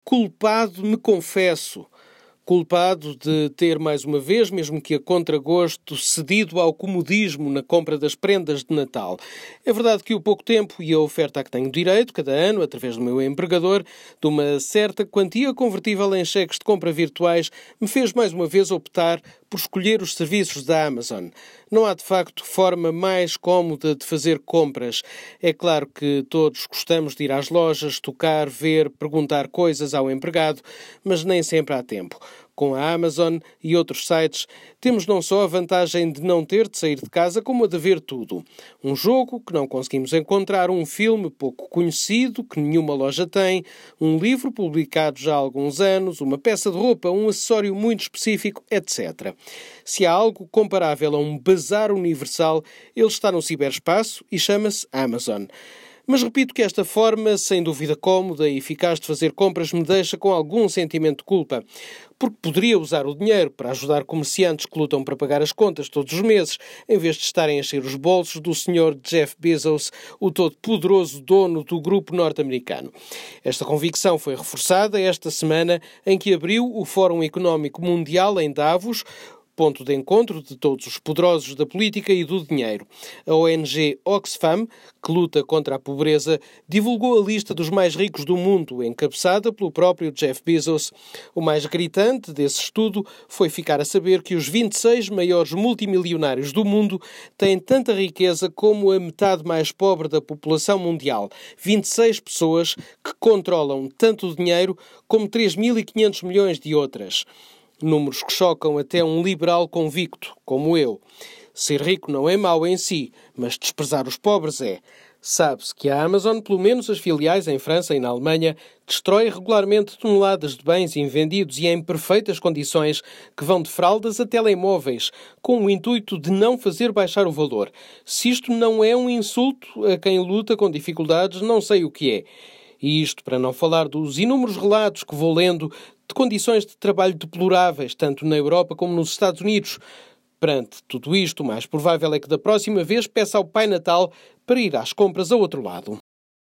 Culpado, me confesso. Culpado de ter, mais uma vez, mesmo que a contragosto, cedido ao comodismo na compra das prendas de Natal. É verdade que o pouco tempo e a oferta a que tenho direito, cada ano, através do meu empregador, de uma certa quantia convertível em cheques de compra virtuais, me fez, mais uma vez, optar por escolher os serviços da Amazon. Não há, de facto, forma mais cómoda de fazer compras. É claro que todos gostamos de ir às lojas, tocar, ver, perguntar coisas ao empregado, mas nem sempre há tempo. Com a Amazon e outros sites, temos não só a vantagem de não ter de sair de casa, como a de ver tudo. Um jogo que não conseguimos encontrar, um filme pouco conhecido, que nenhuma loja tem, um livro publicado já há alguns anos, uma peça de roupa, um acessório muito específico, etc. Se há algo comparável a um bazar universal, ele está no ciberespaço e chama-se Amazon. Mas repito que esta forma, sem dúvida cómoda e eficaz de fazer compras, me deixa com algum sentimento de culpa. Porque poderia usar o dinheiro para ajudar comerciantes que lutam para pagar as contas todos os meses, em vez de estarem a encher os bolsos do Sr. Jeff Bezos, o todo-poderoso dono do grupo norte-americano. Esta convicção foi reforçada esta semana em que abriu o Fórum Económico Mundial em Davos, ponto de encontro de todos os poderosos da política e do dinheiro. A ONG Oxfam, que luta contra a pobreza, divulgou a lista dos mais ricos do mundo, encabeçada pelo próprio Jeff Bezos. O mais gritante desse estudo foi ficar a saber que os 26 maiores multimilionários do mundo têm tanta riqueza como a metade mais pobre da população mundial. 26 pessoas que controlam tanto dinheiro como 3.500 milhões de outras. Números que chocam até um liberal convicto, como eu. Ser rico não é mau em si, mas desprezar os pobres é. Sabe-se que a Amazon, pelo menos as filiais em França e na Alemanha, destrói regularmente toneladas de bens invendidos e em perfeitas condições que vão de fraldas a telemóveis, com o intuito de não fazer baixar o valor. Se isto não é um insulto a quem luta com dificuldades, não sei o que é. E isto para não falar dos inúmeros relatos que vou lendo de condições de trabalho deploráveis, tanto na Europa como nos Estados Unidos. Perante tudo isto, o mais provável é que da próxima vez peça ao Pai Natal para ir às compras ao outro lado.